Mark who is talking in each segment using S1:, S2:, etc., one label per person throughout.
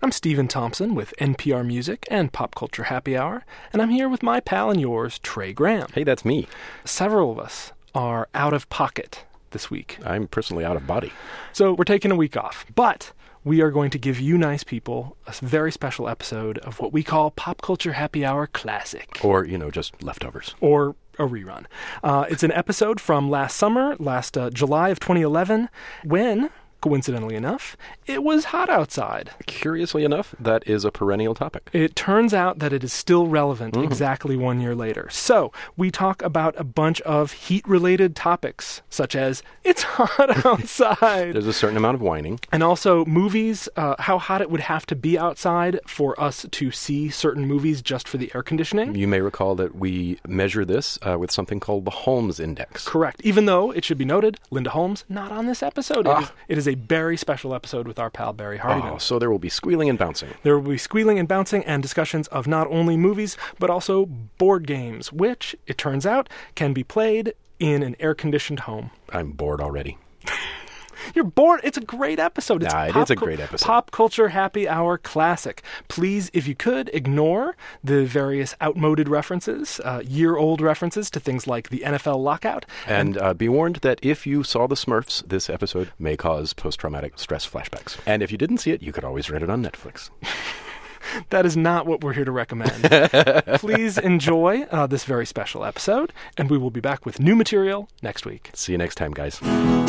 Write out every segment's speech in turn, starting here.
S1: I'm Stephen Thompson with NPR Music and Pop Culture Happy Hour, and I'm here with my pal and yours, Trey Graham.
S2: Hey, that's me.
S1: Several of us are out of pocket this week.
S2: I'm personally out of body.
S1: So we're taking a week off, but we are going to give you nice people a very special episode of what we call Pop Culture Happy Hour Classic.
S2: Or, just leftovers.
S1: Or a rerun. It's an episode from last July of 2011, when, coincidentally enough, it was hot outside.
S2: Curiously enough, that is a perennial topic.
S1: It turns out that it is still relevant exactly 1 year later. So, we talk about a bunch of heat-related topics, such as, it's hot outside.
S2: There's a certain amount of whining.
S1: And also movies, how hot it would have to be outside for us to see certain movies just for the air conditioning.
S2: You may recall that we measure this with something called the Holmes Index.
S1: Correct. Even though, it should be noted, Linda Holmes, not on this episode. It is a very special episode with our pal Barry Hardiman.
S2: Oh, so there will be squealing and bouncing.
S1: There will be squealing and bouncing and discussions of not only movies, but also board games, which, it turns out, can be played in an air-conditioned home.
S2: I'm bored already.
S1: You're bored? It's a great episode.
S2: It is a great episode.
S1: Pop Culture Happy Hour Classic. Please, if you could, ignore the various outmoded references, year-old references to things like the NFL lockout.
S2: And be warned that if you saw the Smurfs, this episode may cause post-traumatic stress flashbacks. And if you didn't see it, you could always rent it on Netflix.
S1: That is not what we're here to recommend. Please enjoy this very special episode, and we will be back with new material next week.
S2: See you next time, guys.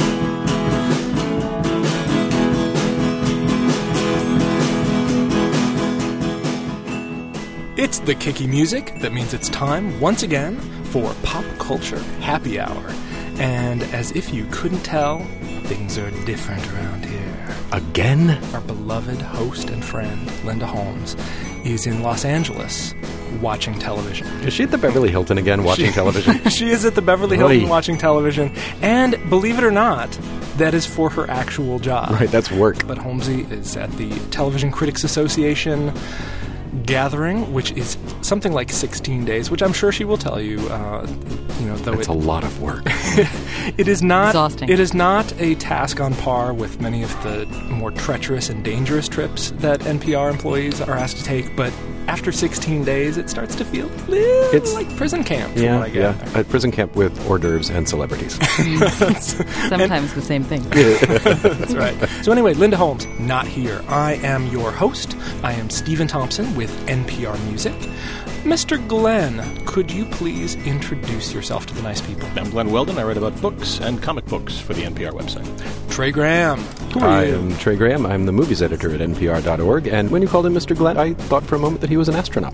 S1: It's the kicky music that means it's time, once again, for Pop Culture Happy Hour. And as if you couldn't tell, things are different around here.
S2: Again?
S1: Our beloved host and friend, Linda Holmes, is in Los Angeles watching television.
S2: Is she at the Beverly Hilton again watching television?
S1: She is at the Beverly Hilton watching television. And believe it or not, that is for her actual job.
S2: Right, that's work.
S1: But Holmesy is at the Television Critics Association gathering, which is something like 16 days, which I'm sure she will tell you, though
S2: it's a lot of work.
S1: It is not
S3: exhausting.
S1: It is not a task on par with many of the more treacherous and dangerous trips that NPR employees are asked to take, but after 16 days, it starts to feel a little like prison camp.
S2: At prison camp with hors d'oeuvres and celebrities.
S3: Sometimes the same thing.
S1: That's right. So anyway, Linda Holmes, not here. I am your host. I am Stephen Thompson with NPR Music. Mr. Glenn, could you please introduce yourself to the nice people?
S4: I'm Glenn Weldon. I write about books and comic books for the NPR website.
S1: Trey Graham. Who are
S2: I
S1: you?
S2: am Trey Graham. I'm the movies editor at NPR.org. And when you called him Mr. Glenn, I thought for a moment that he was an astronaut.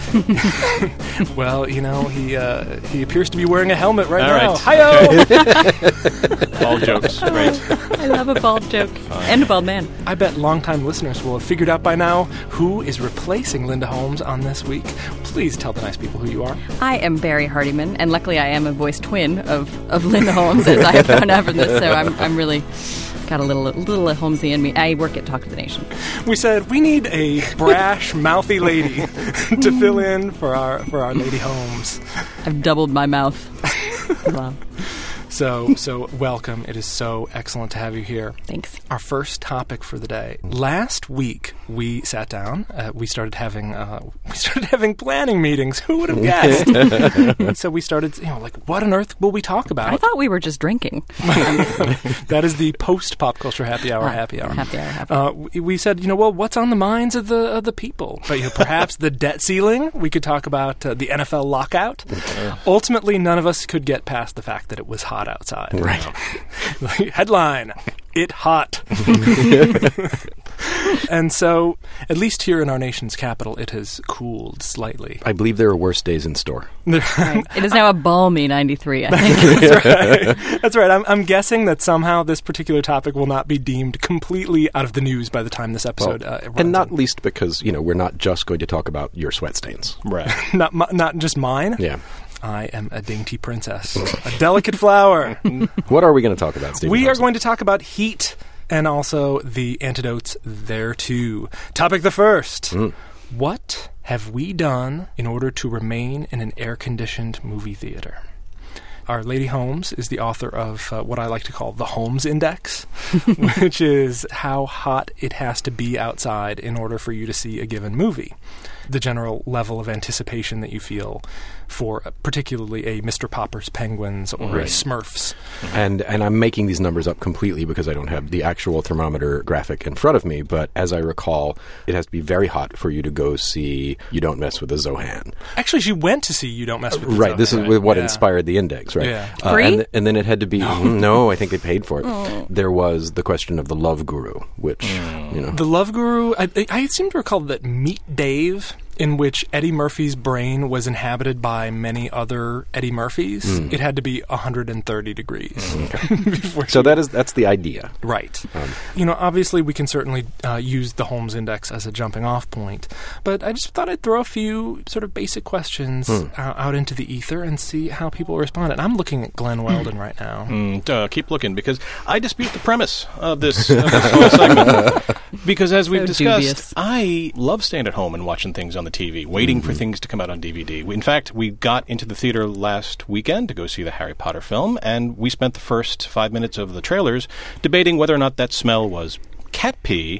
S1: Well, he appears to be wearing a helmet right
S4: All
S1: now.
S4: right.
S1: Hi-yo!
S4: All jokes. Great.
S3: I love a bald joke. And a bald man.
S1: I bet longtime listeners will have figured out by now who is replacing Linda Holmes on This Week. Please tell the nice people who you are.
S3: I am Barry Hardiman, and luckily I am a voice twin of Linda Holmes, as I have found out from this, so I'm really got a little Holmesy in me. I work at Talk of the Nation.
S1: We said we need a brash, mouthy lady to fill in for our Lady Holmes.
S3: I've doubled my mouth. Wow.
S1: So welcome. It is so excellent to have you here.
S3: Thanks.
S1: Our first topic for the day. Last week we sat down. We started having planning meetings. Who would have guessed? And so we started, what on earth will we talk about?
S3: I thought we were just drinking.
S1: That is the post Pop Culture Happy Hour. Happy hour. We said, what's on the minds of the people? But perhaps the debt ceiling. We could talk about the NFL lockout. Ultimately, none of us could get past the fact that it was hot outside.
S2: Right.
S1: Headline: It hot. And so, at least here in our nation's capital, it has cooled slightly.
S2: I believe there are worse days in store.
S3: Right. It is now a balmy 93, I think.
S1: That's right. I'm guessing that somehow this particular topic will not be deemed completely out of the news by the time this episode runs.
S2: And not least because, we're not just going to talk about your sweat stains.
S4: Right.
S1: Not just mine.
S2: Yeah.
S1: I am a dainty princess, a delicate flower.
S2: What are we going to talk about, Stephen?
S1: We are going to talk about heat and also the antidotes thereto. Topic the first. What have we done in order to remain in an air-conditioned movie theater? Our Lady Holmes is the author of what I like to call the Holmes Index, which is how hot it has to be outside in order for you to see a given movie. The general level of anticipation that you feel for particularly a Mr. Popper's Penguins or a Smurfs.
S2: And I'm making these numbers up completely because I don't have the actual thermometer graphic in front of me, but as I recall, it has to be very hot for you to go see You Don't Mess with the Zohan.
S1: Actually, she went to see You Don't Mess with the Zohan.
S2: Right, this is what inspired the index, right?
S1: Yeah.
S3: Free?
S2: And then it had to be, no, I think they paid for it. There was the question of the Love Guru, which, you know.
S1: The Love Guru, I seem to recall that Meet Dave, in which Eddie Murphy's brain was inhabited by many other Eddie Murphys, it had to be 130 degrees.
S2: So that's the idea.
S1: Right. Obviously we can certainly use the Holmes Index as a jumping off point, but I just thought I'd throw a few sort of basic questions out into the ether and see how people respond. And I'm looking at Glenn Weldon right now.
S4: Keep looking, because I dispute the premise of this whole segment. Because as we've discussed,
S3: dubious.
S4: I love staying at home and watching things on the TV, waiting for things to come out on DVD. In fact, we got into the theater last weekend to go see the Harry Potter film, and we spent the first 5 minutes of the trailers debating whether or not that smell was cat pee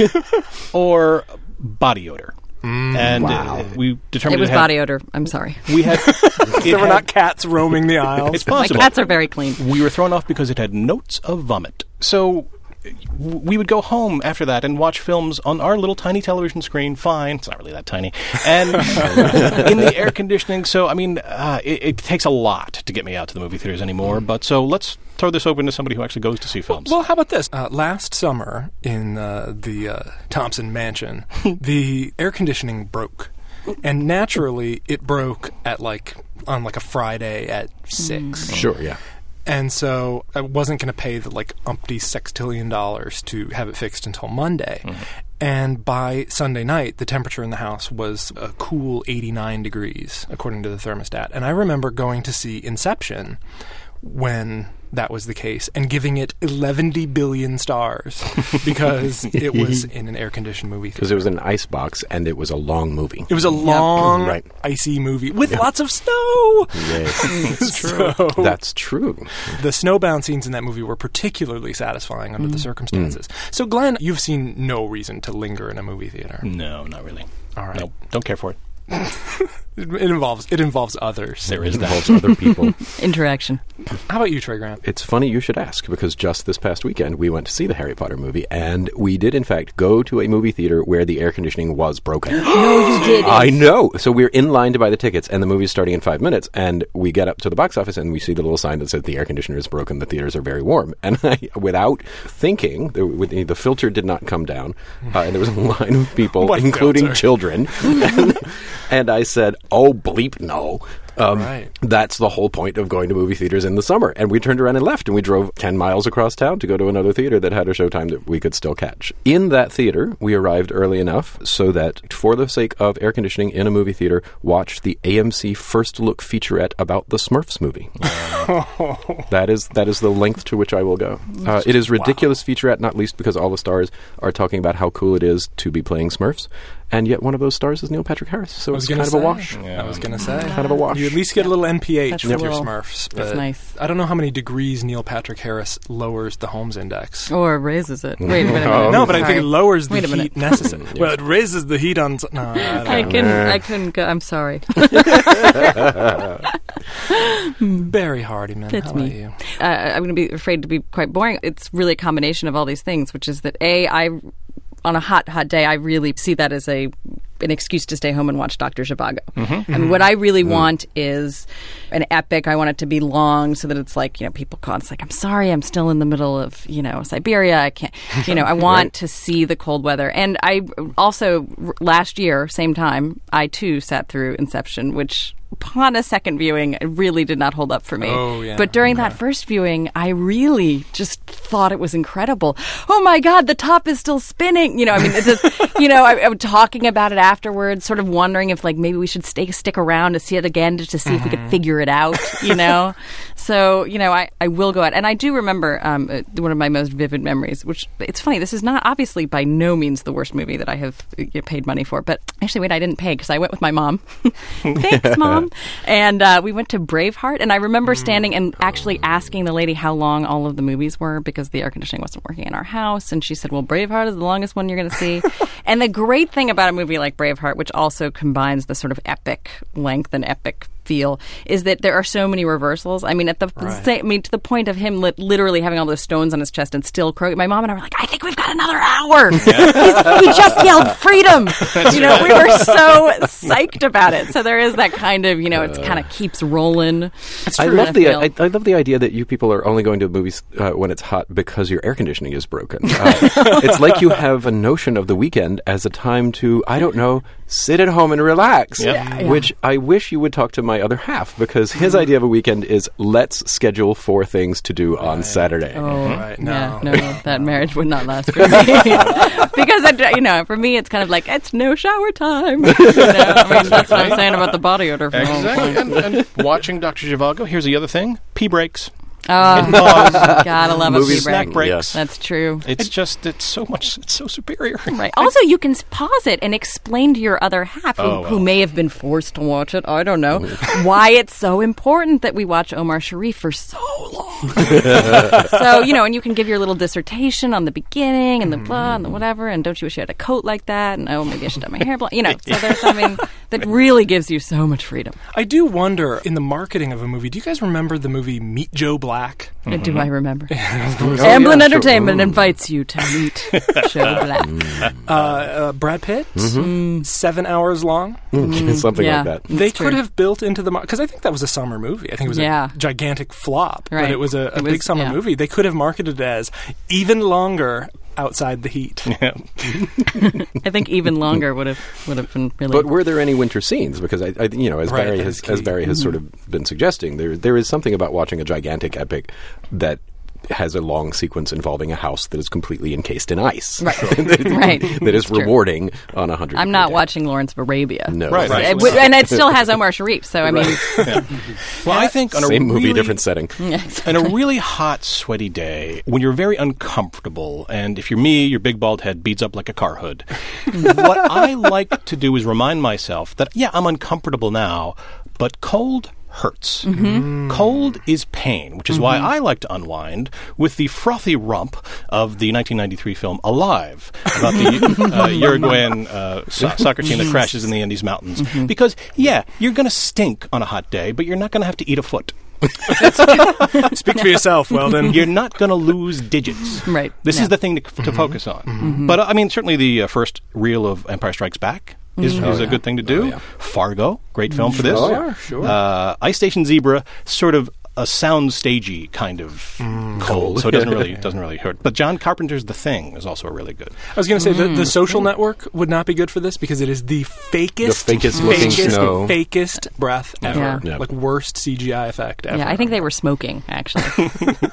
S4: or body odor. And we determined
S3: it was body odor. I'm sorry.
S4: We had
S1: There were not cats roaming the aisles.
S4: It's possible.
S3: My cats are very clean.
S4: We were thrown off because it had notes of vomit. So we would go home after that and watch films on our little tiny television screen. Fine. It's not really that tiny. And in the air conditioning. So, I mean, it takes a lot to get me out to the movie theaters anymore. But so let's throw this open to somebody who actually goes to see films.
S1: Well, how about this? Last summer in the Thompson mansion, the air conditioning broke. And naturally, it broke on a Friday at 6.
S2: Sure, yeah.
S1: And so I wasn't going to pay the umpty sextillion dollars to have it fixed until Monday. And by Sunday night, the temperature in the house was a cool 89 degrees, according to the thermostat. And I remember going to see Inception when that was the case and giving it 11 billion stars because it was in an air-conditioned movie theater.
S2: Because it was in an ice box and it was a long movie.
S1: It was a long, icy movie with lots of snow.
S2: That's true. That's true.
S1: The snowbound scenes in that movie were particularly satisfying under the circumstances. So, Glenn, you've seen no reason to linger in a movie theater.
S4: No, not really.
S1: All right.
S4: Nope, don't care for it.
S1: It involves others.
S4: There is
S2: It
S4: that.
S2: involves other people.
S3: Interaction.
S1: How about you, Trey Grant?
S2: It's funny you should ask, because just this past weekend we went to see the Harry Potter movie, and we did in fact go to a movie theater where the air conditioning was broken.
S3: No, you didn't.
S2: I know. So we're in line to buy the tickets, and the movie's starting in 5 minutes, and we get up to the box office, and we see the little sign that says the air conditioner is broken, the theaters are very warm. And without thinking, the filter did not come down, and there was a line of people, including children, and I said, oh, bleep, no. That's the whole point of going to movie theaters in the summer. And we turned around and left, and we drove 10 miles across town to go to another theater that had a showtime that we could still catch. In that theater, we arrived early enough so that, for the sake of air conditioning in a movie theater, watched the AMC First Look featurette about the Smurfs movie. That is the length to which I will go. It is ridiculous featurette, not least because all the stars are talking about how cool it is to be playing Smurfs. And yet one of those stars is Neil Patrick Harris, so it's kind of a wash.
S1: Yeah. I was going to say.
S2: Kind of a wash.
S1: You at least get a little NPH with your
S3: little,
S1: Smurfs. But
S3: that's nice.
S1: I don't know how many degrees Neil Patrick Harris lowers the Holmes Index.
S3: Or raises it. Wait a minute.
S1: No, but I think it lowers the
S3: Wait a minute.
S1: heat necessary. Well, it raises the heat on... No,
S3: I couldn't go. I'm sorry.
S1: Barry Hardiman,
S3: That's
S1: how
S3: me.
S1: about you?
S3: I'm going to be afraid to be quite boring. It's really a combination of all these things, which is that, on a hot day, I really see that as an excuse to stay home and watch Dr. Zhivago. I mean, what I really want is an epic. I want it to be long so that it's like, people call. It's like, I'm sorry, I'm still in the middle of, Siberia. I can't, I want to see the cold weather. And I also, last year, same time, I too sat through Inception, which upon a second viewing, it really did not hold up for me.
S1: Oh, yeah.
S3: But during that first viewing, I really just thought it was incredible. Oh my God, the top is still spinning. I'm talking about it afterwards, sort of wondering if maybe we should stick around to see it again just to see if we could figure it out, So, I will go out. And I do remember one of my most vivid memories, which it's funny, this is not obviously by no means the worst movie that I have paid money for. But actually, wait, I didn't pay because I went with my mom. Thanks, Mom. him. And we went to Braveheart, and I remember standing and actually asking the lady how long all of the movies were because the air conditioning wasn't working in our house. And she said, well, Braveheart is the longest one you're going to see. And the great thing about a movie like Braveheart, which also combines the sort of epic length and epic feel, is that there are so many reversals. I mean, to the point of him literally having all those stones on his chest and still croaking. My mom and I were like, I think we've got another hour. He just yelled freedom. We were so psyched about it. So there is that kind of, it kind of keeps rolling.
S2: I love the idea that you people are only going to movies when it's hot because your air conditioning is broken. It's like you have a notion of the weekend as a time to, I don't know, sit at home and relax, which I wish you would talk to my other half, because his idea of a weekend is let's schedule 4 things to I on Saturday.
S3: Oh, right. No, that marriage would not last for me. Because, for me, it's kind of like, it's no shower time. That's what I'm saying about the body odor.
S4: Exactly. And watching Dr. Zhivago, here's the other thing, pee breaks.
S3: Oh, gotta love a pee
S4: snack
S3: break.
S4: breaks.
S3: Yes. That's true.
S4: It's so superior.
S3: Right. Also, you can pause it and explain to your other half, who may have been forced to watch it, I don't know, why it's so important that we watch Omar Sharif for so long. So, and you can give your little dissertation on the beginning and the blah and the whatever, and don't you wish you had a coat like that, and maybe I should have my hair blah, so there's that really gives you so much freedom.
S1: I do wonder, in the marketing of a movie, do you guys remember the movie Meet Joe Black?
S3: Do I remember? Amblin Entertainment invites you to meet Joe Black.
S1: Brad Pitt, 7 hours long.
S2: Something like that.
S1: They could have built into the... Because I think that was a summer movie. I think it was a gigantic flop. Right. But it was a big summer movie. They could have marketed it as even longer outside the heat.
S3: Yeah. I think even longer would have been really...
S2: But were there any winter scenes? Because, as Barry has sort of been suggesting, there is something about watching a gigantic epic that has a long sequence involving a house that is completely encased in ice.
S3: Right.
S2: That is rewarding on 100.
S3: I'm not watching Lawrence of Arabia.
S2: No.
S4: Right.
S3: And it still has Omar Sharif, so I mean...
S4: Well, I think on a
S2: same movie, different setting.
S4: On a really hot, sweaty day, when you're very uncomfortable, and if you're me, your big bald head beads up like a car hood, what I like to do is remind myself that, I'm uncomfortable now, but cold hurts. Mm-hmm. Cold is pain, which is why I like to unwind with the frothy rump of the 1993 film Alive, about the Uruguayan soccer team that crashes in the Andes Mountains. Mm-hmm. Because, you're going to stink on a hot day, but you're not going to have to eat a foot.
S1: Speak for yourself, Weldon.
S4: You're not going to lose digits.
S3: Right.
S4: This is the thing to focus on. Mm-hmm. But, certainly the first reel of Empire Strikes Back is a good thing to do. Fargo, great film for this.
S1: Sure.
S4: Ice Station Zebra, sort of a sound-stagey kind of cold, so it doesn't really hurt. But John Carpenter's The Thing is also really good.
S1: I was going to say the Social Network would not be good for this because it is the fakest
S2: looking snow,
S1: fakest breath ever, like worst CGI effect ever.
S3: Yeah, I think they were smoking actually.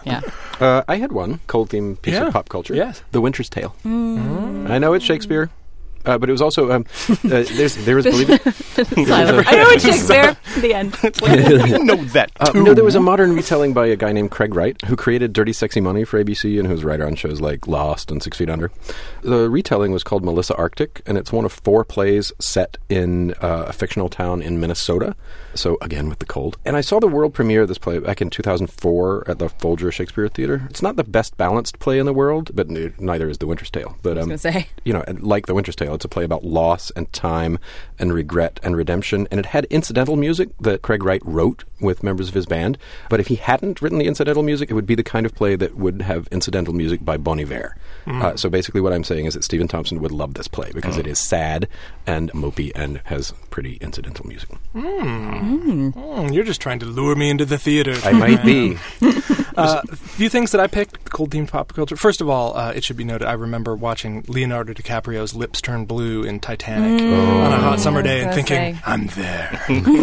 S2: I had one cold theme piece of pop culture.
S1: Yes,
S2: The Winter's Tale. I know it's Shakespeare. But it was also there was believe it.
S3: I know it's Shakespeare. The end.
S4: You know that too.
S2: No, there was a modern retelling by a guy named Craig Wright who created Dirty Sexy Money for ABC and who's a writer on shows like Lost and 6 Feet Under. The retelling was called Melissa Arctic, and it's one of 4 plays set in a fictional town in Minnesota. So again with the cold. And I saw the world premiere of this play back in 2004 at the Folger Shakespeare Theater. It's not the best balanced play in the world, but neither is The Winter's Tale. But
S3: I was going to say,
S2: like The Winter's Tale, it's a play about loss and time and regret and redemption. And it had incidental music that Craig Wright wrote with members of his band. But if he hadn't written the incidental music, it would be the kind of play that would have incidental music by Bon Iver. So basically what I'm saying is that Stephen Thompson would love this play because it is sad and mopey and has pretty incidental music.
S1: You're just trying to lure me into the theater.
S2: I might be.
S1: A few things that I picked, cold-themed pop culture. First of all, it should be noted, I remember watching Leonardo DiCaprio's Lips Turn Blue in Titanic on a hot summer day and thinking, I'm there.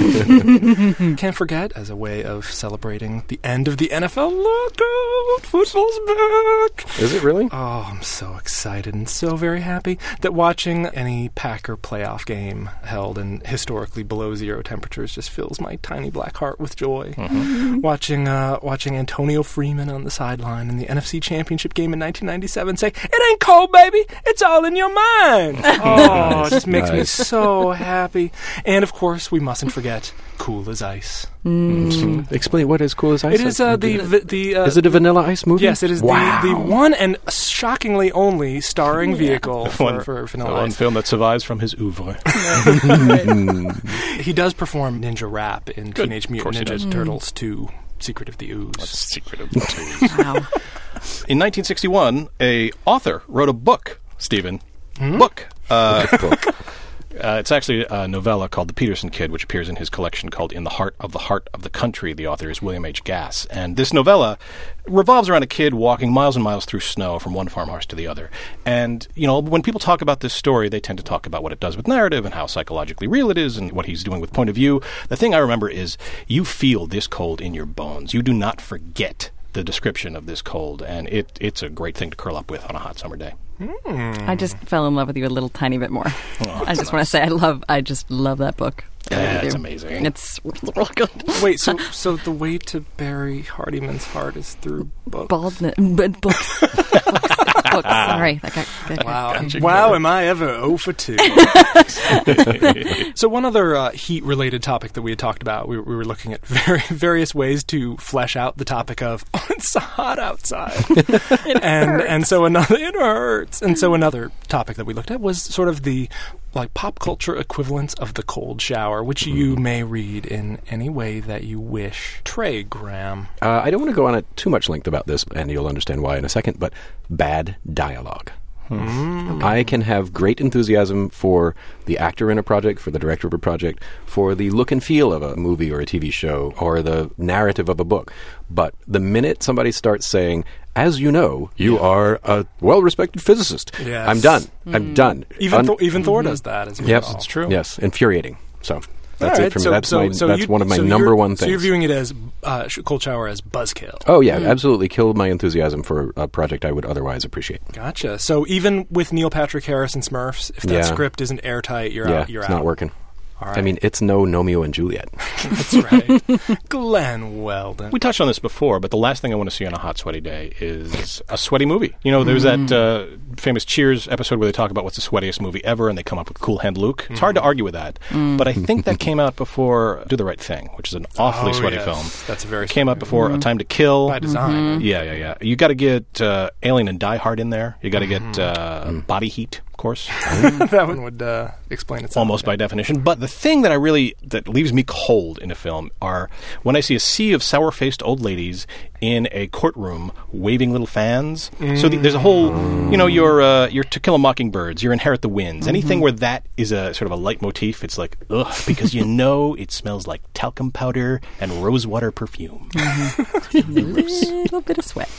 S1: Can't forget, as a way of celebrating the end of the NFL lockout, football's back.
S2: Is it really?
S1: Oh, I'm so excited and so very happy that watching any Packer playoff game held in historically below zero temperatures just fills my tiny black heart with joy. Watching Antonio Neil Freeman on the sideline in the NFC Championship game in 1997 say, "It ain't cold, baby. It's all in your mind." Oh, it just makes me so happy. And, of course, we mustn't forget Cool as Ice.
S2: Explain, what is Cool as Ice?
S1: It is
S2: is it a Vanilla Ice movie?
S1: Yes, it is the one and shockingly only starring vehicle for Vanilla Ice.
S4: One film that survives from his oeuvre.
S1: He does perform ninja rap in Teenage Mutant Ninja Turtles 2, Secret of the Ooze.
S4: Secret of the Ooze.
S3: Wow.
S4: In 1961, a author wrote a book, Stephen. Book. It's actually a novella called The Peterson Kid, which appears in his collection called In the Heart of the Country. The author is William H. Gass. And this novella revolves around a kid walking miles and miles through snow from one farmhouse to the other. And, when people talk about this story, they tend to talk about what it does with narrative and how psychologically real it is and what he's doing with point of view. The thing I remember is you feel this cold in your bones. You do not forget the description of this cold, and it's a great thing to curl up with on a hot summer day.
S3: I just fell in love with you a little tiny bit more. I just want to say I just love that book.
S4: Yeah, it's amazing.
S3: It's real good.
S1: Wait, so the way to bury Hardiman's heart is through books?
S3: Books. Sorry.
S1: Wow, am I ever 0 for 2? So one other heat-related topic that we had talked about, we were looking at various ways to flesh out the topic of, it's so hot outside. and so it hurts. And so another topic that we looked at was sort of the pop culture equivalents of the cold shower, which you may read in any way that you wish. Trey Graham.
S2: I don't want to go on at too much length about this, and you'll understand why in a second, but bad dialogue. I can have great enthusiasm for the actor in a project, for the director of a project, for the look and feel of a movie or a TV show, or the narrative of a book. But the minute somebody starts saying, as you know, you are a well-respected physicist,
S1: yes.
S2: I'm done. I'm done.
S1: Even Thor does that as well.
S2: Yes,
S1: it's
S2: true. Yes, infuriating. So that's
S1: right,
S2: it for me. That's one of my number one things.
S1: So you're viewing it as cold shower as buzzkill.
S2: Oh yeah, absolutely. Killed my enthusiasm for a project I would otherwise appreciate.
S1: Gotcha. So even with Neil Patrick Harris and Smurfs, if that script isn't airtight, you're out.
S2: It's not working.
S1: All right.
S2: I mean, it's no Romeo and Juliet.
S1: That's right. Glenn Weldon.
S4: We touched on this before, but the last thing I want to see on a hot, sweaty day is a sweaty movie. There's that famous Cheers episode where they talk about what's the sweatiest movie ever, and they come up with Cool Hand Luke. It's hard to argue with that, but I think that came out before Do the Right Thing, which is an awfully sweaty film.
S1: That's very
S4: came out before A Time to Kill.
S1: By design.
S4: Yeah. You got to get Alien and Die Hard in there. You got to get Body Heat, of course.
S1: That one would explain itself.
S4: Almost by definition. But the thing that that leaves me cold in a film are when I see a sea of sour-faced old ladies in a courtroom waving little fans. So there's a whole, your To Kill a Mockingbirds, your Inherit the Winds, anything where that is a sort of a leitmotif, it's like, ugh, because it smells like talcum powder and rosewater perfume.
S3: A little bit of sweat.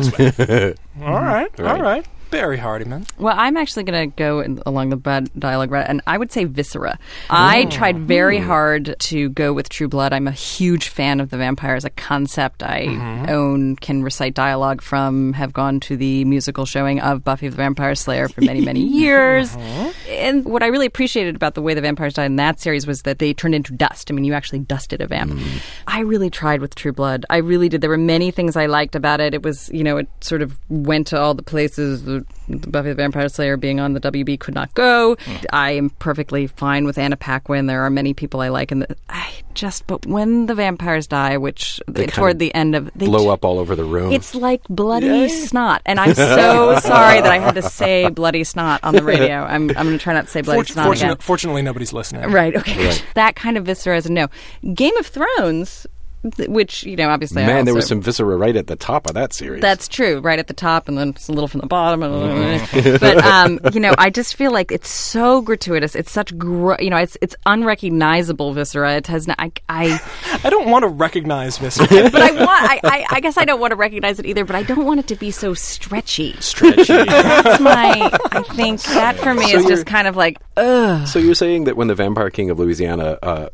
S1: All right. Barry Hardiman.
S3: Well, I'm actually going to go along the bad dialogue route, and I would say Viscera. I tried very hard to go with True Blood. I'm a huge fan of the vampire as a concept. I own, can recite dialogue from, have gone to the musical showing of Buffy the Vampire Slayer for many, many years. And what I really appreciated about the way the vampires died in that series was that they turned into dust. I mean, you actually dusted a vamp. I really tried with True Blood. I really did. There were many things I liked about it. It was, it sort of went to all the places Buffy the Vampire Slayer being on the WB could not go. I am perfectly fine with Anna Paquin. There are many people I like. But when the vampires die, which toward the end of... They
S2: blow up all over the room.
S3: It's like bloody snot. And I'm so sorry that I had to say bloody snot on the radio. I'm going to try not to say bloody snot again.
S1: Fortunately, nobody's listening.
S3: Right, okay. Right. That kind of viscera is a no. Game of Thrones... Which, obviously...
S2: Man, there was some viscera right at the top of that series.
S3: That's true. Right at the top, and then it's a little from the bottom. But, I just feel like it's so gratuitous. It's such... it's unrecognizable viscera. It has... I
S1: don't want to recognize viscera.
S3: But I guess I don't want to recognize it either, but I don't want it to be so stretchy. That's I think that for me is just kind of like, ugh.
S2: So you're saying that when the Vampire King of Louisiana...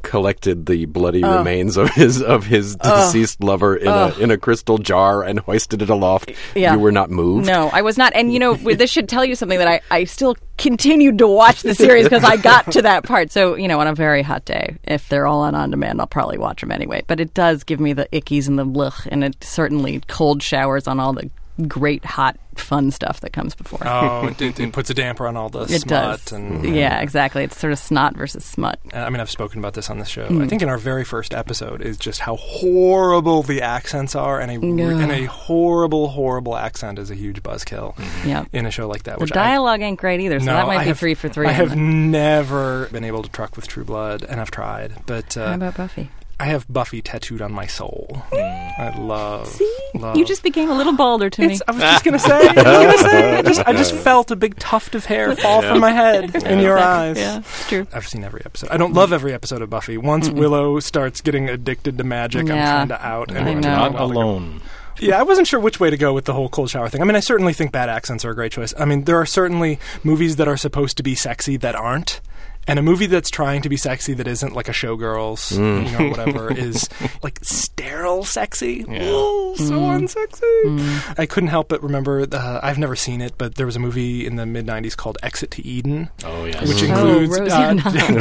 S2: collected the bloody remains of his deceased lover in a crystal jar and hoisted it aloft, you were not moved?
S3: No, I was not. And, this should tell you something that I still continued to watch the series because I got to that part. So, on a very hot day, if they're all on demand, I'll probably watch them anyway. But it does give me the ickies and the blech, and it certainly cold showers on all the great, hot, fun stuff that comes before.
S1: Oh, it puts a damper on all the smut.
S3: Does.
S1: And,
S3: yeah, exactly. It's sort of snot versus smut.
S1: I've spoken about this on the show. I think in our very first episode is just how horrible the accents are, and a horrible, horrible accent is a huge buzzkill in a show like that.
S3: The dialogue ain't great either, so that might be 3 for 3.
S1: I have never been able to truck with True Blood, and I've tried. But
S3: how about Buffy?
S1: I have Buffy tattooed on my soul. I love.
S3: See? You just became a little balder to me.
S1: I was just going to say. I just felt a big tuft of hair fall from my head in your eyes.
S3: Yeah, it's true.
S1: I've seen every episode. I don't love every episode of Buffy. Once Willow starts getting addicted to magic, I'm kind of out.
S4: And I'm not alone.
S1: Yeah, I wasn't sure which way to go with the whole cold shower thing. I certainly think bad accents are a great choice. There are certainly movies that are supposed to be sexy that aren't. And a movie that's trying to be sexy that isn't like a Showgirls, whatever, is like sterile sexy. Yeah. Oh, so unsexy. I couldn't help but remember, I've never seen it, but there was a movie in the mid-'90s called Exit to Eden.
S4: Oh, yes.
S1: Which includes Dan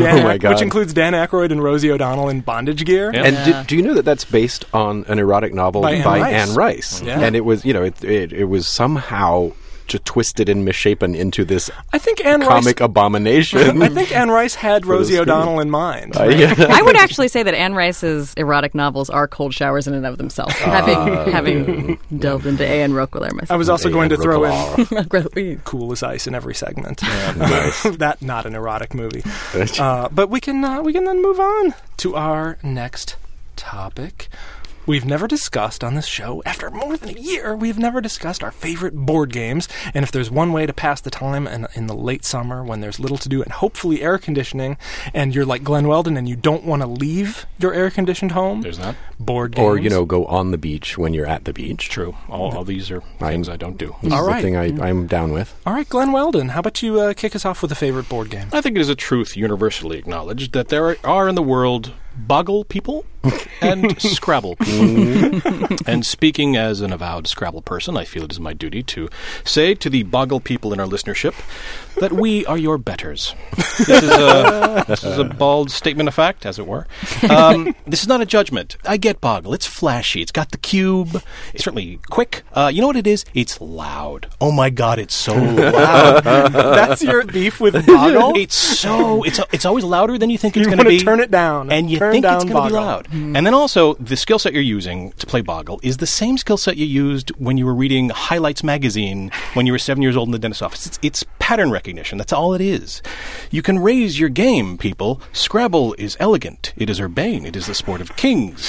S1: Aykroyd and Rosie O'Donnell in bondage gear.
S2: Yep. And do you know that that's based on an erotic novel by Anne Rice?
S1: Yeah.
S2: And it was, it was somehow just twisted and misshapen into this comic abomination.
S1: I think Anne Rice had Rosie O'Donnell in mind.
S3: I would actually say that Anne Rice's erotic novels are cold showers in and of themselves, having delved into A.N. Roquelaire myself.
S1: I was also going to throw in Cool as Ice in every segment.
S2: Nice.
S1: That not an erotic movie. But we can then move on to our next topic. We've never discussed on this show, after more than a year, we've never discussed our favorite board games. And if there's one way to pass the time in the late summer when there's little to do and hopefully air conditioning, and you're like Glenn Weldon and you don't want to leave your air-conditioned home.
S4: There's that.
S1: Board games.
S2: Or, go on the beach when you're at the beach.
S4: True. All these are things I don't do.
S2: This is the thing I'm down with.
S1: All right, Glenn Weldon, how about you kick us off with a favorite board game?
S4: I think it is a truth universally acknowledged that there are in the world Boggle people and Scrabble people. And speaking as an avowed Scrabble person, I feel it is my duty to say to the Boggle people in our listenership that we are your betters. This is a bald statement of fact, as it were. This is not a judgment. I get Boggle. It's flashy. It's got the cube. It's certainly quick. You know what it is? It's loud. Oh my God, it's so loud.
S1: That's your beef with Boggle?
S4: It's always louder than you think it's going to be.
S1: You want to turn it down.
S4: And you think it's going to be loud. And then also, the skill set you're using to play Boggle is the same skill set you used when you were reading Highlights magazine when you were 7 years old in the dentist's office. It's pattern recognition. That's all it is. You can raise your game, people. Scrabble is elegant. It is urbane. It is the sport of kings.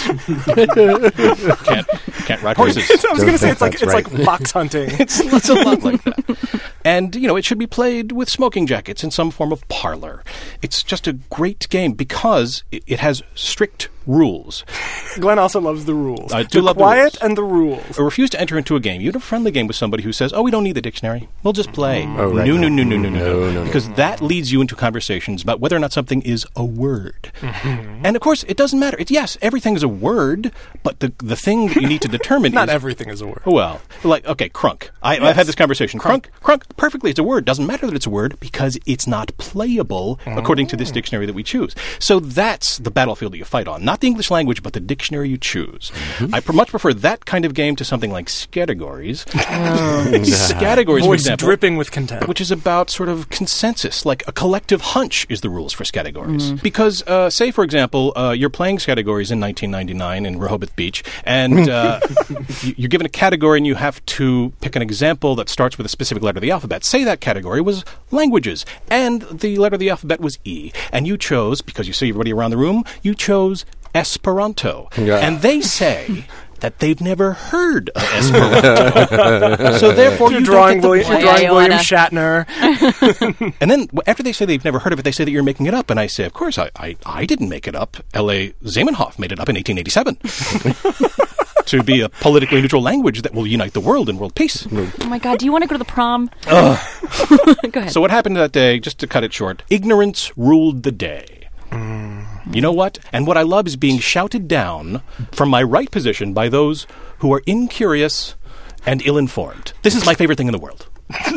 S4: Can't ride horses.
S1: I was going to say, it's like fox hunting.
S4: It's a lot like that. And, it should be played with smoking jackets in some form of parlor. It's just a great game because it has strict rules.
S1: Glenn also loves the rules.
S4: I do love the
S1: quiet and the rules.
S4: I refuse to enter into a game, even a friendly game, with somebody who says, "Oh, we don't need the dictionary. We'll just play."
S2: Oh, right.
S4: No. Because that leads you into conversations about whether or not something is a word. Mm-hmm. And of course, it doesn't matter. Yes, everything is a word, but the thing that you need to determine
S1: not everything is a word.
S4: Well, crunk. I've had this conversation. Crunk, perfectly, it's a word. Doesn't matter that it's a word because it's not playable according to this dictionary that we choose. So that's the battlefield that you fight on. Not the English language, but the dictionary you choose. I much prefer that kind of game to something like Scattergories. Scattergories, for example,
S1: dripping with contempt,
S4: which is about sort of consensus, like a collective hunch is the rules for Scattergories. Because, say, for example, you're playing Scattergories in 1999 in Rehoboth Beach, and you're given a category and you have to pick an example that starts with a specific letter of the alphabet. Say that category was languages, and the letter of the alphabet was E, and you chose, because you see everybody around the room, you chose Esperanto. Yeah. And they say that they've never heard of Esperanto. So therefore
S1: you're drawing William Shatner.
S4: And then after they say they've never heard of it, they say that you're making it up. And I say, of course, I didn't make it up. L.A. Zamenhof made it up in 1887. To be a politically neutral language that will unite the world in world peace.
S3: Oh my God, do you want to go to the prom?
S4: Go
S3: ahead.
S4: So what happened that day, just to cut it short, ignorance ruled the day. You know what? And what I love is being shouted down from my right position by those who are incurious and ill-informed. This is my favorite thing in the world.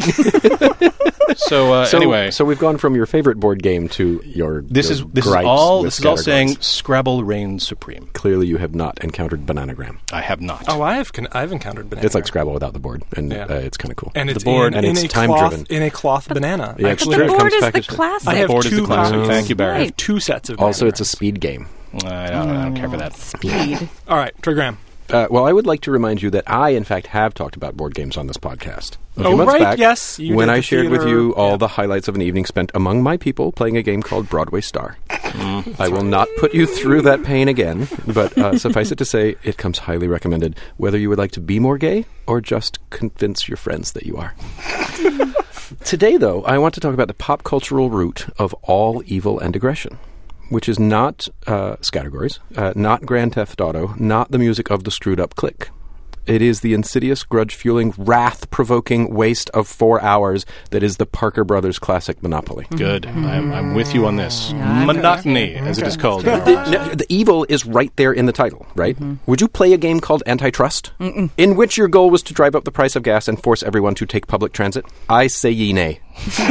S4: So anyway,
S2: so we've gone from your favorite board game to your
S4: this is all saying Scrabble reigns supreme.
S2: Clearly, you have not encountered Bananagram.
S4: I have not.
S1: Oh, I've encountered Bananagram.
S2: It's like Scrabble without the board, and it's kind of cool.
S1: And it's
S2: the board,
S1: and
S2: it's time driven
S1: in a cloth banana.
S2: Yeah,
S3: but the board is the classic.
S1: I have
S4: board
S1: two
S4: is the classic.
S1: copies.
S4: Thank you, Barry.
S1: I have 2 sets of.
S2: Also, it's a speed game.
S4: I don't care for that.
S3: Speed.
S1: All right, Troy Graham.
S2: Well, I would like to remind you that I, in fact, have talked about board games on this podcast. A few
S1: Oh,
S2: months
S1: right,
S2: back,
S1: yes. You
S2: when
S1: did
S2: I
S1: the
S2: shared with
S1: theater-
S2: you all
S1: yeah.
S2: the highlights of an evening spent among my people playing a game called Broadway Star. I will not put you through that pain again, but suffice it to say, it comes highly recommended, whether you would like to be more gay or just convince your friends that you are. Today, though, I want to talk about the pop cultural root of all evil and aggression, which is not Scattergories, not Grand Theft Auto, not the music of the Screwed Up Clique. It is the insidious, grudge-fueling, wrath-provoking waste of 4 hours that is the Parker Brothers classic Monopoly.
S4: Good. I'm with you on this. Monotony, as it is called.
S2: The evil is right there in the title, right? Would you play a game called Antitrust, in which your goal was to drive up the price of gas and force everyone to take public transit? I say ye nay.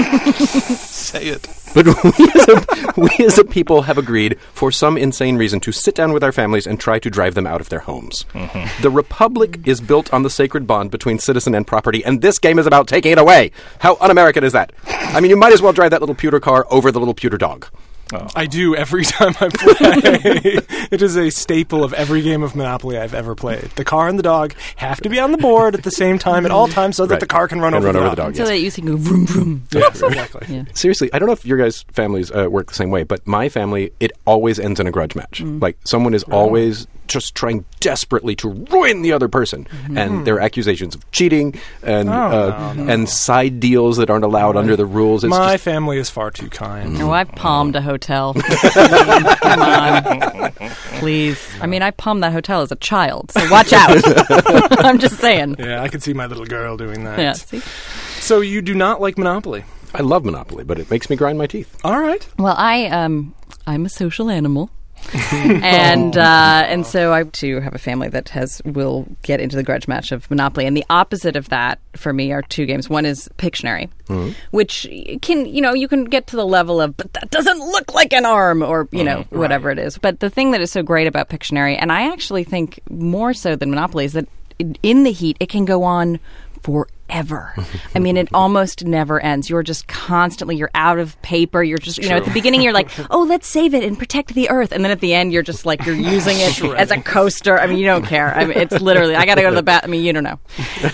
S4: Say it.
S2: But we as a people have agreed, for some insane reason, to sit down with our families and try to drive them out of their homes. The Republic is built on the sacred bond between citizen and property, and this game is about taking it away. How un-American is that? I mean, you might as well drive that little pewter car over the little pewter dog.
S1: I do every time I play. It is a staple of every game of Monopoly I've ever played. The car and the dog have to be on the board at the same time at all times so that
S2: Right.
S1: the car can run over the dog.
S3: So that you can go vroom vroom.
S1: Yes, exactly.
S3: Yeah.
S2: Seriously, I don't know if your guys' families work the same way, but my family, it always ends in a grudge match. Like, someone is always just trying desperately to ruin the other person, and there are accusations of cheating and and side deals that aren't allowed under the rules. It's
S1: My
S2: just,
S1: family is far too kind.
S3: Oh, I've palmed a hotel. Come on. Please. I mean, I palmed that hotel as a child, so watch out. I'm just saying.
S1: Yeah, I could see my little girl doing that.
S3: Yeah, see?
S1: So you do not like Monopoly?
S2: I love Monopoly, but it makes me grind my teeth.
S1: All right.
S3: Well, I'm a social animal. and so I too have a family that will get into the grudge match of Monopoly, and the opposite of that for me are 2 games. One is Pictionary, which can you can get to the level of, but that doesn't look like an arm, or whatever it is. But the thing that is so great about Pictionary, and I actually think more so than Monopoly, is that in the heat it can go on forever. I mean, it almost never ends. You're just constantly, you're out of paper. You're just, at the beginning you're like, oh, let's save it and protect the earth. And then at the end you're just like, you're using it as a coaster. I mean, you don't care. I mean, it's literally, I got to go to the bathroom. I mean, you don't know.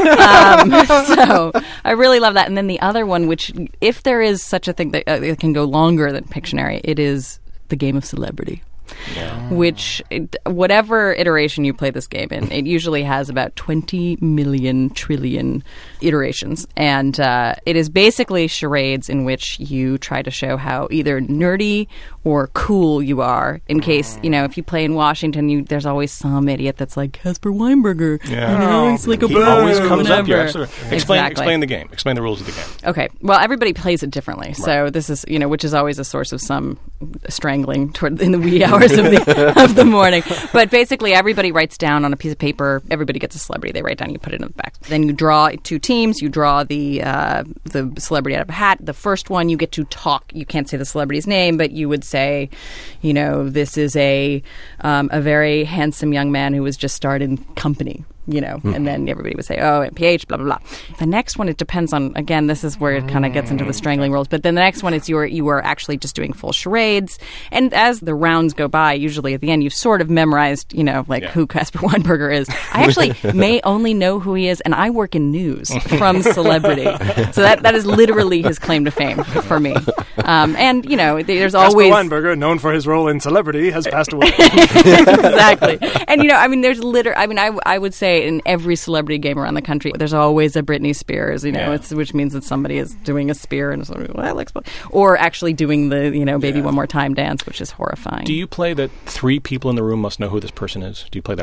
S3: So I really love that. And then the other one, which if there is such a thing that it can go longer than Pictionary, it is the game of Celebrity. Yeah. Which, whatever iteration you play this game in, it usually has about 20 million trillion iterations. And it is basically charades in which you try to show how either nerdy or cool you are. In case, if you play in Washington, there's always some idiot that's like, Casper Weinberger.
S4: Yeah.
S3: He's like a
S4: He
S3: bird.
S4: always comes up
S3: whatever.
S4: here. Explain the game. Explain the rules of the game.
S3: Okay. Well, everybody plays it differently. Right. So this is, which is always a source of some strangling in the wee hours of the morning. But basically, everybody writes down on a piece of paper. Everybody gets a celebrity. They write down. You put it in the back. Then you draw 2 teams. You draw the celebrity out of a hat. The first one, you get to talk. You can't say the celebrity's name, but you would say, this is a very handsome young man who was just started company. And then everybody would say, oh, PH, blah, blah, blah. The next one, it depends on, again, this is where it kind of gets into the strangling rules. But then the next one is you are actually just doing full charades. And as the rounds go by, usually at the end, you've sort of memorized, who Casper Weinberger is. I actually may only know who he is, and I work in news from Celebrity. So that is literally his claim to fame for me. And, there's always...
S1: Casper Weinberger, known for his role in Celebrity, has passed away.
S3: Exactly. And, there's I would say in every celebrity game around the country, there's always a Britney Spears, which means that somebody is doing a spear and or actually doing the, Baby One More Time dance, which is horrifying.
S4: Do you play that 3 people in the room must know who this person is? Do you play that rule?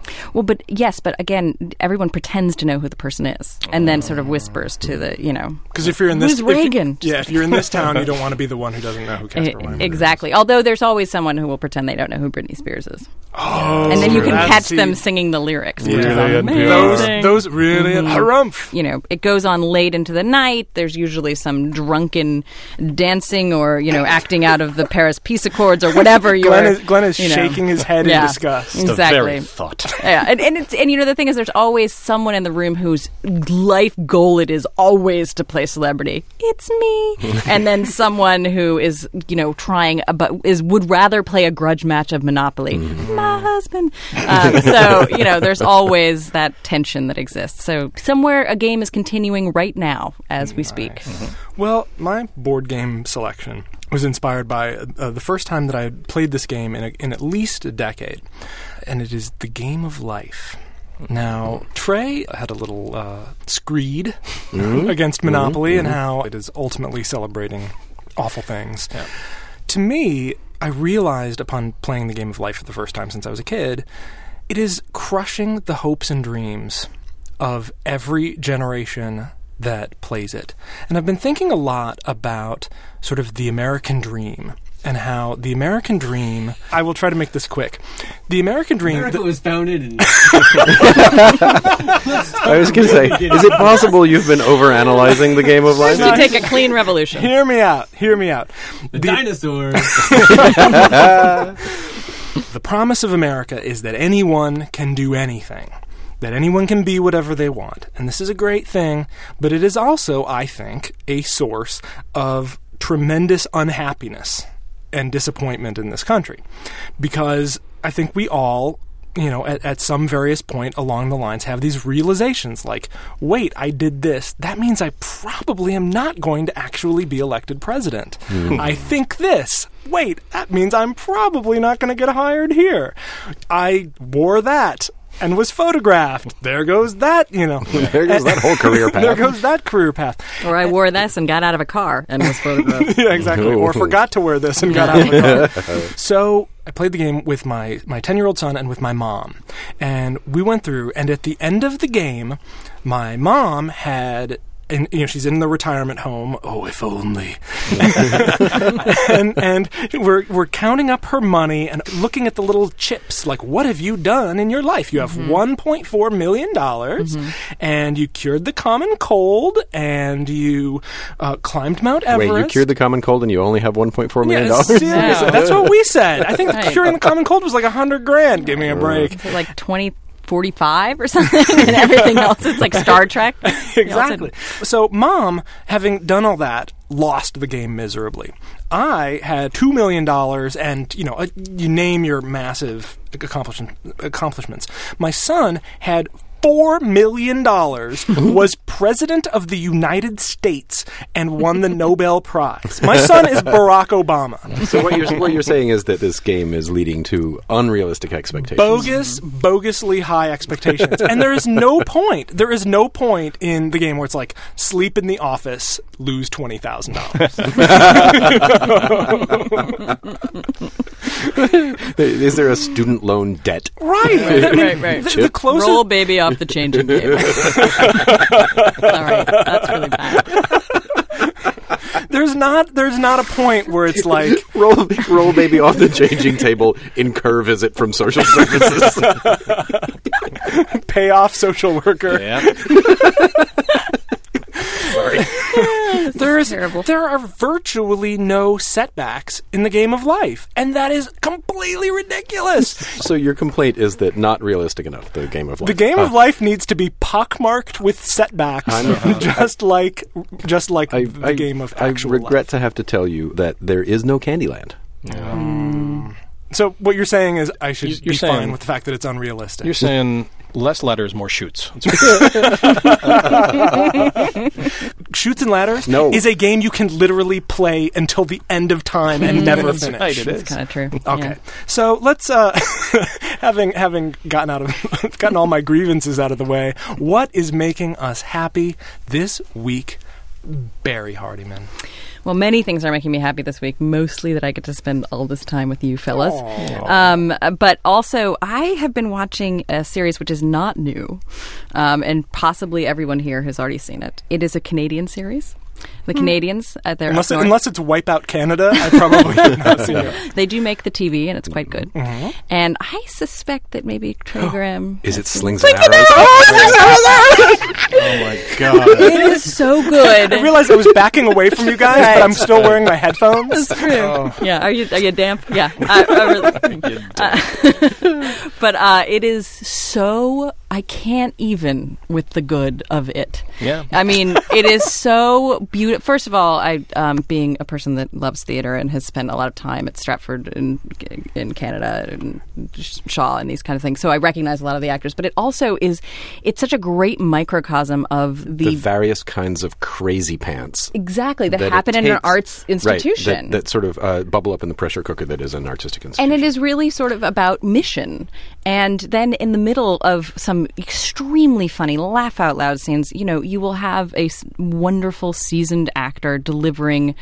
S3: Well, but again, everyone pretends to know who the person is, and then sort of whispers to the,
S1: because if you're in this,
S3: who's Reagan?
S1: If you're in this town, you don't want to be the one who doesn't know who Casper Weinberger
S3: exactly.
S1: is.
S3: Although there's always someone who will pretend they don't know who Britney Spears is.
S1: Oh,
S3: and then you can catch them singing the lyrics. Which is
S1: amazing. Those really harumph.
S3: It goes on late into the night. There's usually some drunken dancing or acting out of the Paris Peace Accords or whatever.
S1: Glenn is shaking his head in disgust.
S3: Exactly.
S4: The very thought.
S3: Yeah, and the thing is, there's always someone in the room whose life goal it is always to play celebrity. It's me, and then someone who is trying but would rather play a grudge match of Monopoly. My husband. So there's always that tension that exists. So somewhere a game is continuing right now as we speak.
S1: Well, my board game selection was inspired by the first time that I had played this game in at least a decade, and it is the Game of Life. Now, Trey had a little screed against Monopoly and how it is ultimately celebrating awful things. Yeah. To me, I realized upon playing the Game of Life for the first time since I was a kid, it is crushing the hopes and dreams of every generation that plays it. And I've been thinking a lot about sort of the American dream and how the American dream... I will try to make this quick. The American dream...
S5: America was founded in...
S2: I was going to say, is it possible you've been overanalyzing the Game of Life?
S3: To take a clean revolution.
S1: Hear me out.
S5: The dinosaurs.
S1: The promise of America is that anyone can do anything. That anyone can be whatever they want. And this is a great thing, but it is also, I think, a source of tremendous unhappiness and disappointment in this country. Because I think we all, at some various point along the lines have these realizations like, wait, I did this. That means I probably am not going to actually be elected president. I think this. Wait, that means I'm probably not going to get hired here. I wore that and was photographed. There goes that, There
S2: goes that whole career path.
S1: There goes that career path.
S3: Or I wore this and got out of a car and was photographed.
S1: Yeah, exactly. Or forgot to wear this and got out of a car. So I played the game with my 10-year-old son and with my mom. And we went through, and at the end of the game, my mom had... And she's in the retirement home. Oh, if only. and we're counting up her money and looking at the little chips. Like, what have you done in your life? You have $1.4 million, and you cured the common cold, and you climbed Mount Everest.
S2: Wait, you cured the common cold, and you only have $1.4 million?
S1: Seriously, that's what we said. I think curing the common cold was like $100,000. Give me a break.
S3: Like 2045 or something, and everything else is like Star Trek.
S1: Exactly. So Mom, having done all that, lost the game miserably. I had $2 million and, you name your massive accomplishments. My son had $4 million, was president of the United States, and won the Nobel Prize. My son is Barack Obama.
S2: So what you're saying is that this game is leading to unrealistic expectations.
S1: Bogusly high expectations. And there is no point in the game where it's like, sleep in the office, lose $20,000.
S2: Is there a student loan debt?
S1: Right. The closer...
S3: Roll baby off the changing table. Sorry, that's really bad.
S1: There's not a point where it's like
S2: roll baby off the changing table, incur visit from social services.
S1: Pay off social worker.
S4: Yeah.
S1: Sorry. There are virtually no setbacks in the Game of Life, and that is completely ridiculous.
S2: So your complaint is that not realistic enough, the Game of Life.
S1: The Game of Life needs to be pockmarked with setbacks, just like the game of actual life.
S2: I regret to have to tell you that there is no Candyland.
S1: So what you're saying is I should be fine with the fact that it's unrealistic.
S4: You're saying less ladders, more chutes.
S1: Chutes and Ladders
S2: is
S1: a game you can literally play until the end of time and never finish.
S4: Right, it is.
S3: That's kind of true.
S1: Okay,
S3: yeah.
S1: So let's having gotten all my grievances out of the way. What is making us happy this week, Barry Hardiman?
S3: Well, many things are making me happy this week, mostly that I get to spend all this time with you fellas. But also, I have been watching a series which is not new, and possibly everyone here has already seen it. It is a Canadian series. The Canadians at their
S1: unless it's Wipeout Canada, I probably have not seen it.
S3: They do make the TV, and it's quite good. Mm-hmm. And I suspect that maybe Trey Graham...
S2: Is it Slings and Arrows?
S4: Oh my God.
S3: It is so good.
S1: I realized I was backing away from you guys, but I'm still wearing my headphones.
S3: That's true. Oh. Yeah. Are you damp? Yeah. But it is so... I can't even with the good of it.
S4: Yeah.
S3: I mean, it is so beautiful. First of all, I being a person that loves theater and has spent a lot of time at Stratford in Canada and Shaw and these kind of things, so I recognize a lot of the actors. But it also is, it's such a great microcosm of the
S2: various kinds of crazy pants.
S3: Exactly, that happen in an arts institution.
S2: Right, that sort of bubble up in the pressure cooker that is an artistic institution.
S3: And it is really sort of about mission. And then in the middle of some extremely funny, laugh-out-loud scenes, you will have a wonderful, seasoned actor delivering,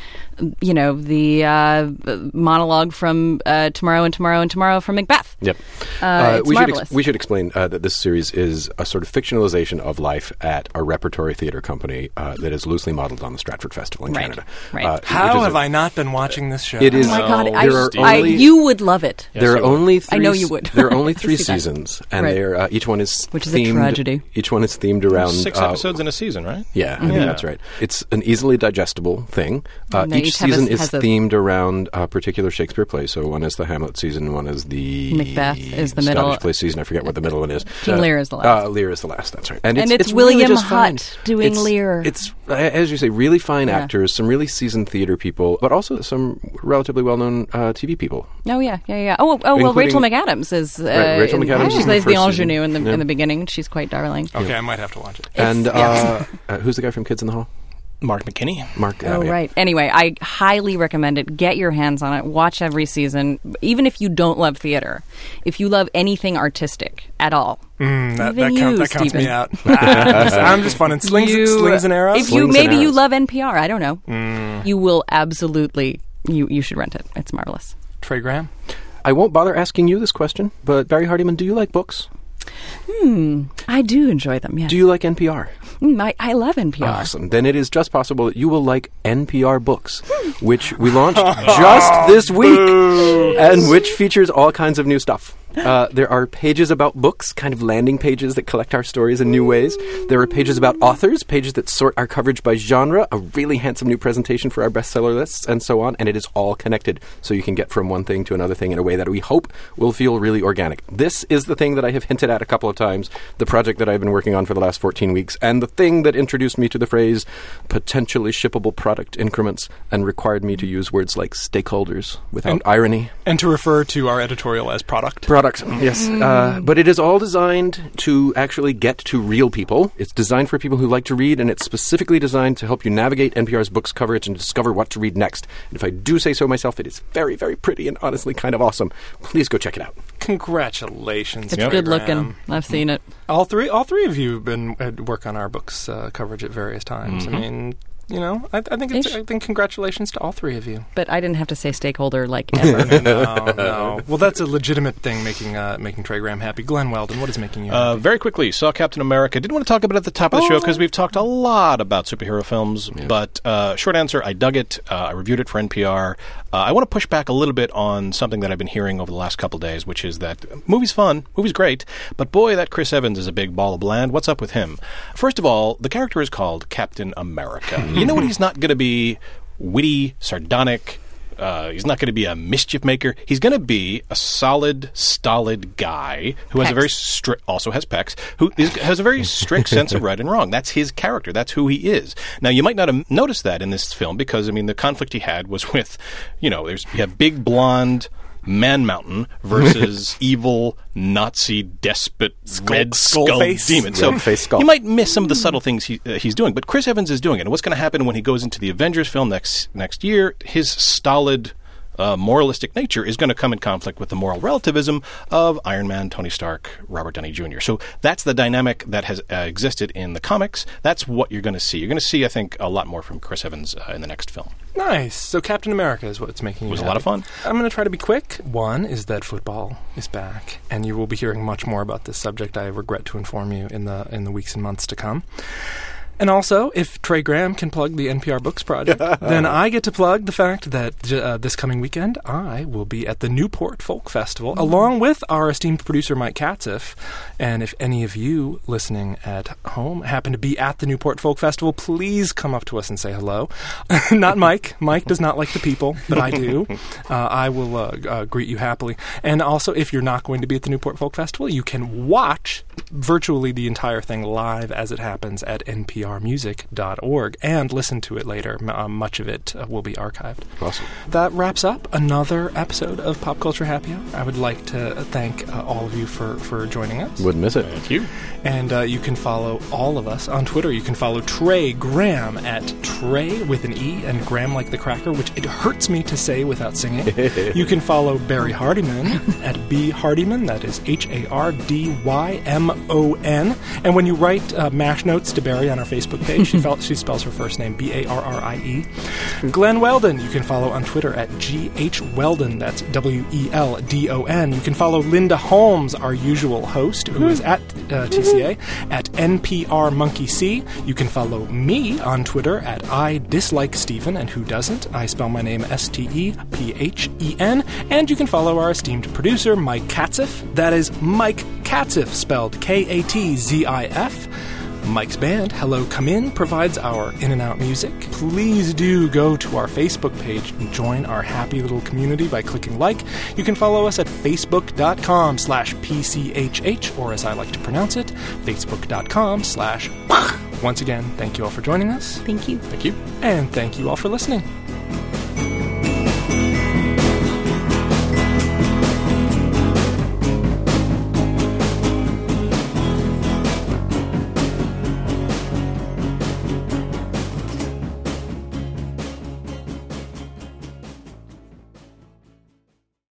S3: the monologue from Tomorrow and Tomorrow and Tomorrow from Macbeth.
S2: Yep.
S3: It's marvelous.
S2: We should explain that this series is a sort of fictionalization of life at a repertory theater company that is loosely modeled on the Stratford Festival in Canada.
S3: Right.
S1: How have I not been watching this show?
S2: It is.
S3: Oh my God! You would love it.
S2: There are only three.
S3: I know you would.
S2: There are only 3 seasons, and they're each one is
S3: which is
S2: themed,
S3: a tragedy.
S2: Each one is themed around
S4: 6 episodes in a season, right?
S2: Yeah, I think that's right. It's an easily digestible thing. Each season is themed around a particular Shakespeare play. So one is the Hamlet season, one is the
S3: Macbeth is the
S2: Scottish
S3: middle
S2: play season. I forget what the middle one is.
S3: King Lear is the last.
S2: Lear is the last. That's right.
S3: And it's
S2: really
S3: William
S2: just
S3: Hutt doing Lear.
S2: It's as you say, really fine actors, some really seasoned theater people, but also some relatively well-known TV people.
S3: Oh yeah. Oh well, Rachel McAdams is.
S2: Rachel McAdams.
S3: She plays the ingenue in the beginning. She's quite darling.
S1: Okay, I might have to watch it.
S2: And who's the guy from Kids in the Hall?
S4: Mark McKinney.
S3: Right. Anyway, I highly recommend it. Get your hands on it. Watch every season. Even if you don't love theater, if you love anything artistic at all.
S1: That counts me out. I'm just fun. And slings and arrows?
S3: If you love NPR, I don't know. You will absolutely, you should rent it. It's marvelous.
S1: Trey Graham?
S2: I won't bother asking you this question, but Barry Hardiman, do you like books?
S3: I do enjoy them, yes.
S2: Do you like NPR?
S3: I love NPR.
S2: Awesome. Then it is just possible that you will like NPR Books, which we launched just this week, and which features all kinds of new stuff. There are pages about books, kind of landing pages that collect our stories in new ways. There are pages about authors, pages that sort our coverage by genre, a really handsome new presentation for our bestseller lists, and so on. And it is all connected, so you can get from one thing to another thing in a way that we hope will feel really organic. This is the thing that I have hinted at a couple of times, the project that I've been working on for the last 14 weeks, and the thing that introduced me to the phrase potentially shippable product increments and required me to use words like stakeholders without irony.
S1: And to refer to our editorial as product.
S2: Products, yes. But it is all designed to actually get to real people. It's designed for people who like to read, and it's specifically designed to help you navigate NPR's books coverage and discover what to read next. And if I do say so myself, it is very, very pretty and honestly kind of awesome. Please go check it out.
S1: Congratulations.
S3: It's good looking. I've seen it.
S1: All three of you have been at work on our books coverage at various times. I mean... I think congratulations to all 3 of you.
S3: But I didn't have to say stakeholder like ever.
S1: No. Well, that's a legitimate thing making Trey Graham happy. Glenn Weldon, what is making you happy?
S4: Very quickly, saw Captain America. Didn't want to talk about it at the top of the show because we've talked a lot about superhero films. Yeah. But short answer, I dug it. I reviewed it for NPR. I want to push back a little bit on something that I've been hearing over the last couple of days, which is that movie's fun, movie's great, but boy, that Chris Evans is a big ball of bland. What's up with him? First of all, the character is called Captain America. You know what he's not going to be? Witty, sardonic. He's not going to be a mischief maker. He's going to be a solid, stolid guy who has a very strict, also has pecs, who has a very strict sense of right and wrong. That's his character. That's who he is. Now, you might not have noticed that in this film because, the conflict he had was with, you have big blonde Man Mountain versus evil Nazi despot red skull demon. So you might miss some of the subtle things he's doing, but Chris Evans is doing it. And what's going to happen when he goes into the Avengers film next year? His stolid, moralistic nature is going to come in conflict with the moral relativism of Iron Man, Tony Stark, Robert Downey Jr. So that's the dynamic that has existed in the comics. That's what you're going to see. You're going to see, I think, a lot more from Chris Evans in the next film.
S1: Nice. So Captain America is what's making you
S4: It was
S1: happy.
S4: a lot of fun.
S1: I'm going to try to be quick. One is that football is back, and you will be hearing much more about this subject, I regret to inform you, in the weeks and months to come. And also, if Trey Graham can plug the NPR Books Project, then I get to plug the fact that this coming weekend I will be at the Newport Folk Festival, along with our esteemed producer Mike Katziff. And if any of you listening at home happen to be at the Newport Folk Festival, please come up to us and say hello. Not Mike. Mike does not like the people, but I do. I will greet you happily. And also, if you're not going to be at the Newport Folk Festival, you can watch virtually the entire thing live as it happens at nprmusic.org and listen to it later. Much of it will be archived.
S2: Awesome.
S1: That wraps up another episode of Pop Culture Happy Hour. I would like to thank all of you for joining us.
S2: Wouldn't miss it.
S4: Thank you.
S1: And you can follow all of us on Twitter. You can follow Trey Graham at Trey with an E and Graham like the cracker, which it hurts me to say without singing. You can follow Barry Hardiman at B Hardiman. That is HARDYMON. And when you write MASH notes to Barry on our Facebook page, she spells her first name Barrie. Glenn Weldon, you can follow on Twitter at GH Weldon. That's WELDON. You can follow Linda Holmes, our usual host, who is at TCA, at NPR Monkey C. You can follow me on Twitter at I Dislike Stephen, and who doesn't? I spell my name STEPHEN. And you can follow our esteemed producer, Mike Katziff. That is Mike Katziff, spelled KATZIF. Mike's band, Hello Come In, provides our in and out music. Please do go to our Facebook page and join our happy little community by clicking like. You can follow us at facebook.com/PCHH, or as I like to pronounce it, facebook.com/. Once again, thank you all for joining us.
S3: Thank you.
S4: Thank you.
S1: And thank you all for listening.